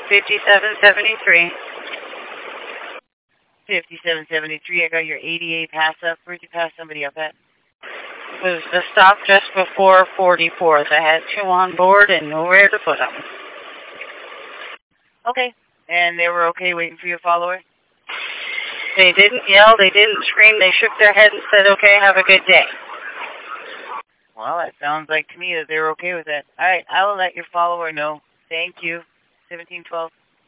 5773. 5773, I got your 88 pass up. Where'd you pass somebody up at? It was the stop just before 44th. I had 2 on board and nowhere to put them. Okay. And they were okay waiting for your follower? They didn't yell, they didn't scream, they shook their head and said, okay, have a good day. Well, that sounds like to me that they were okay with that. All right, I will let your follower know. Thank you. 1712.